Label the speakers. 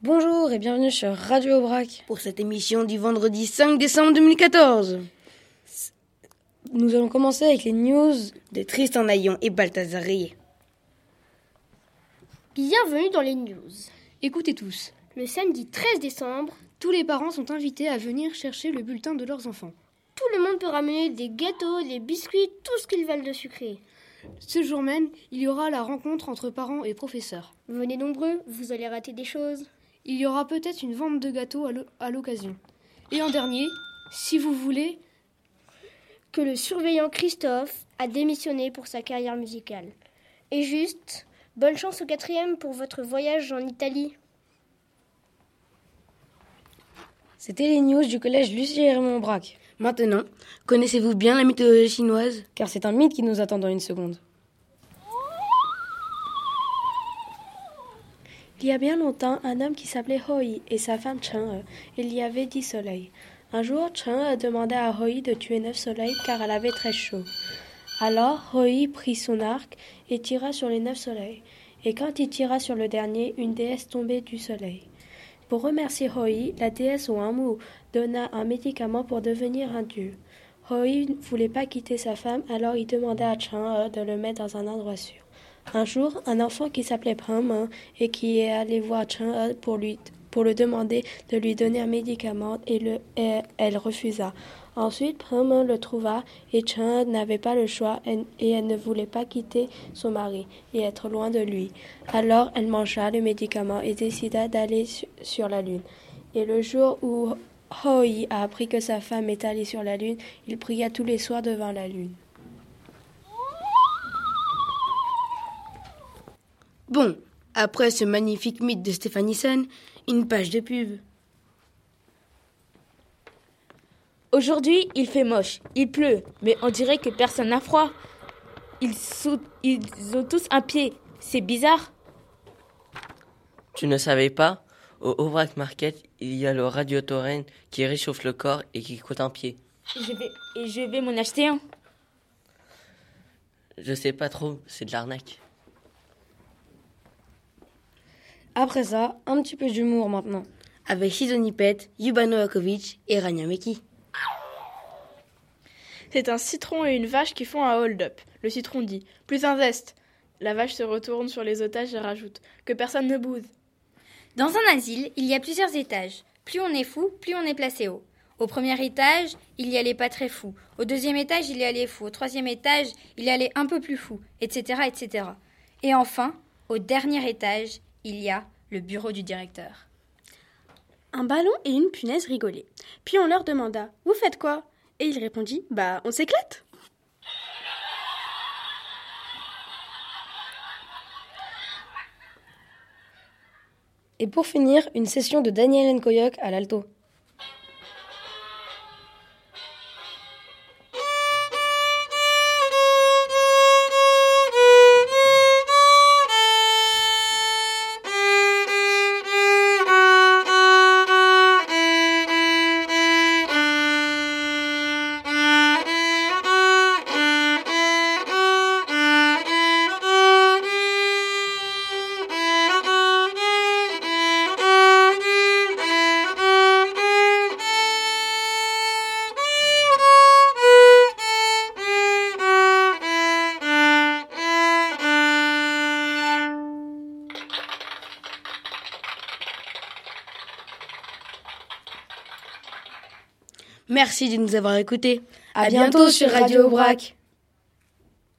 Speaker 1: Bonjour et bienvenue sur Radio Aubrac.
Speaker 2: Pour cette émission du vendredi 5 décembre 2014.
Speaker 1: Nous allons commencer avec les news
Speaker 2: de Tristan Naillon et Balthazar Rayet.
Speaker 3: Bienvenue dans les news.
Speaker 1: Écoutez tous.
Speaker 3: Le samedi 13 décembre,
Speaker 1: tous les parents sont invités à venir chercher le bulletin de leurs enfants.
Speaker 3: Tout le monde peut ramener des gâteaux, des biscuits, tout ce qu'ils veulent de sucré.
Speaker 1: Ce jour même, il y aura la rencontre entre parents et professeurs.
Speaker 3: Venez nombreux, vous allez rater des choses.
Speaker 1: Il y aura peut-être une vente de gâteaux à l'occasion. Et en dernier, si vous voulez,
Speaker 3: que le surveillant Christophe a démissionné pour sa carrière musicale. Et juste, bonne chance au 4e pour votre voyage en Italie.
Speaker 1: C'était les news du collège Lucie et Raymond Aubrac.
Speaker 2: Maintenant, connaissez-vous bien la mythologie chinoise ?
Speaker 1: Car c'est un mythe qui nous attend dans une seconde.
Speaker 4: Il y a bien longtemps, un homme qui s'appelait Hoi et sa femme Chen. Il y avait 10 soleils. Un jour, Chen demanda à Hoi de tuer 9 soleils car elle avait très chaud. Alors, Hoi prit son arc et tira sur les 9 soleils. Et quand il tira sur le dernier, une déesse tombait du soleil. Pour remercier Hoi, la déesse Wanmu donna un médicament pour devenir un dieu. Hoi ne voulait pas quitter sa femme, alors il demanda à Chen de le mettre dans un endroit sûr. Un jour, un enfant qui s'appelait Brahma et qui est allé voir Chen pour le demander de lui donner un médicament et elle refusa. Ensuite, Brahma le trouva et Chen n'avait pas le choix et elle ne voulait pas quitter son mari et être loin de lui. Alors, elle mangea le médicament et décida d'aller sur la lune. Et le jour où Hoi a appris que sa femme est allée sur la lune, il pria tous les soirs devant la lune.
Speaker 2: Bon, après ce magnifique mythe de Stéphane Nissen, une page de pub.
Speaker 5: Aujourd'hui, il fait moche, il pleut, mais on dirait que personne n'a froid. Ils ont tous un pied, c'est bizarre.
Speaker 6: Tu ne savais pas ? Au Aubrac Market, il y a le Radiotorrent qui réchauffe le corps et qui coûte un pied.
Speaker 5: Je vais m'en acheter un.
Speaker 6: Je sais pas trop, c'est de l'arnaque.
Speaker 1: Après ça, un petit peu d'humour maintenant.
Speaker 2: Avec Sidonie Pet, Yuba Novakovic et Rania Meki.
Speaker 7: C'est un citron et une vache qui font un hold-up. Le citron dit « Plus un zeste ». La vache se retourne sur les otages et rajoute « Que personne ne boude ».
Speaker 8: Dans un asile, il y a plusieurs étages. Plus on est fou, plus on est placé haut. Au premier étage, il y a les pas très fous. Au deuxième étage, il y a les fous. Au troisième étage, il y a les un peu plus fous, etc., etc. Et enfin, au dernier étage, il y a le bureau du directeur.
Speaker 4: Un ballon et une punaise rigolaient. Puis on leur demanda « Vous faites quoi ?» Et il répondit « On s'éclate !»
Speaker 1: Et pour finir, une session de Daniel Nkoyok à l'alto.
Speaker 2: Merci de nous avoir écoutés.
Speaker 1: À bientôt sur Radio Aubrac.